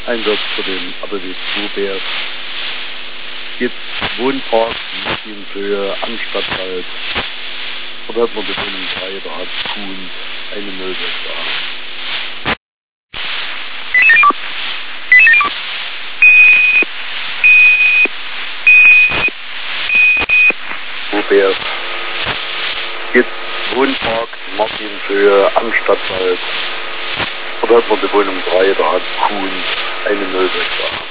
Einsatz für den ABW Bluebärs. Jetzt Wohnpark, Martinshöhe, Anstadtwald. Dort hat man die Wohnung 3, da hat Kuhn eine 06a. Bluebärs. Jetzt Wohnpark, Martinshöhe, Anstadtwald. Dort hat man die Wohnung 3, da hat Kuhn eine 06a.